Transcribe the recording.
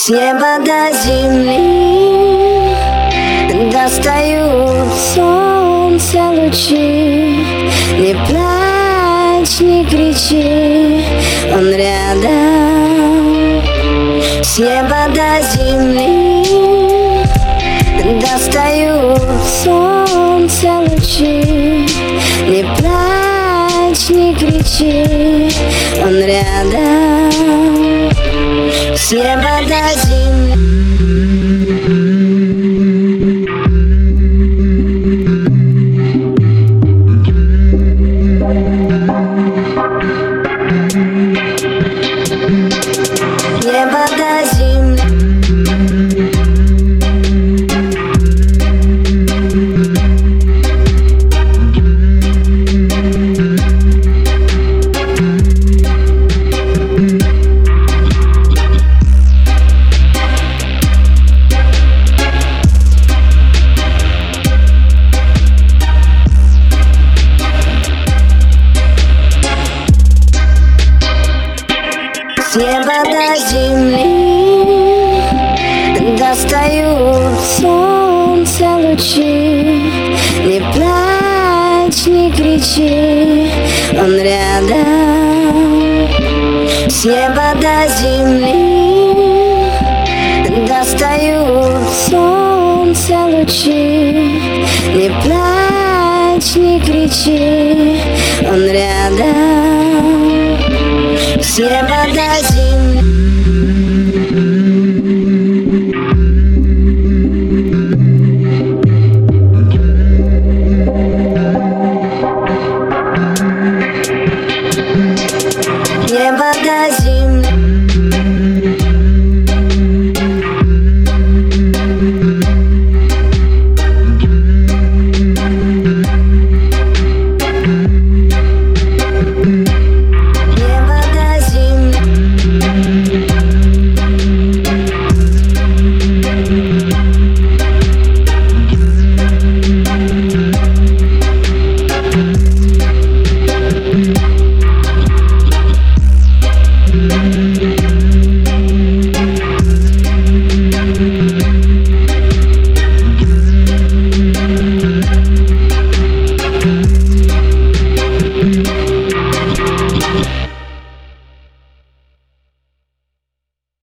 С неба до земли достают солнце лучи. Не плачь, не кричи, он рядом. С неба до земли достают солнце лучи. Не плачь, не кричи, он рядом. С неба до земли. Небо до земли. С неба до земли достают солнце лучи. Не плачь, не кричи, он рядом. С неба до земли достают солнце лучи. Не плачь, не кричи, он рядом. С неба до земли.